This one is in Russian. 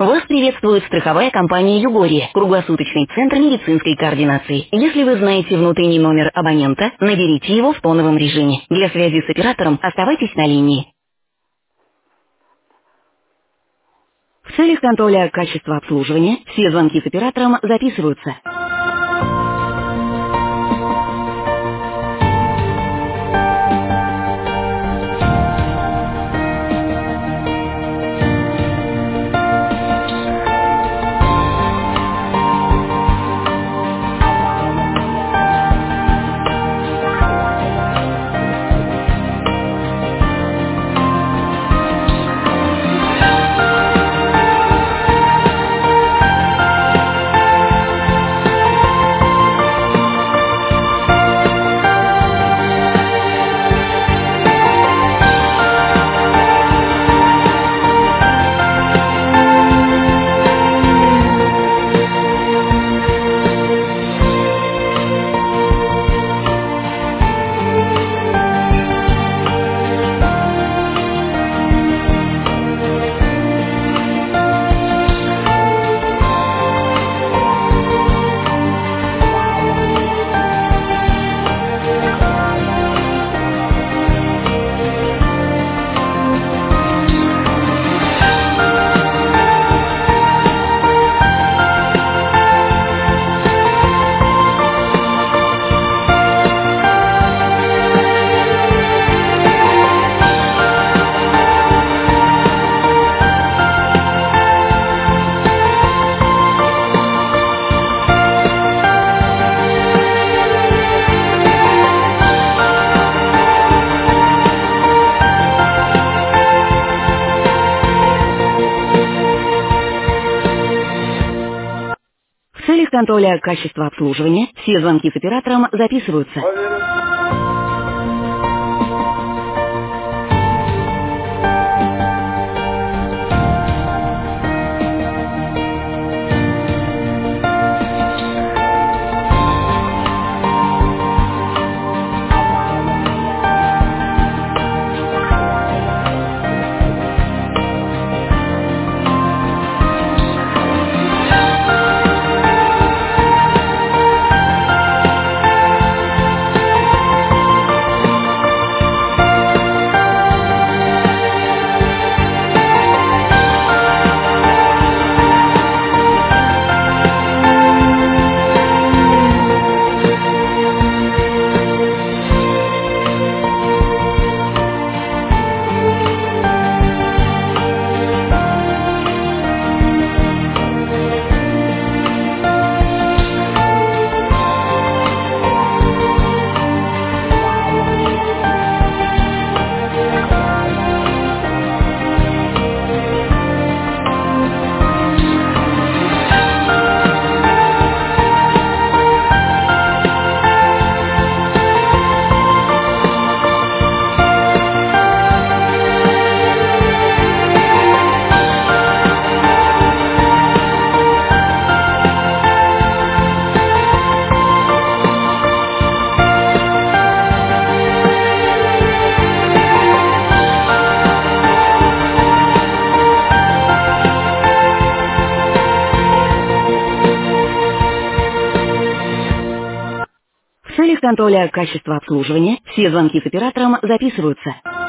Вас приветствует страховая компания «Югория», круглосуточный центр медицинской координации. Если вы знаете внутренний номер абонента, наберите его в тоновом режиме. Для связи с оператором оставайтесь на линии. В целях контроля качества обслуживания все звонки с оператором записываются. В целях контроля качества обслуживания все звонки с оператором записываются. В целях контроля качества обслуживания все звонки с оператором записываются.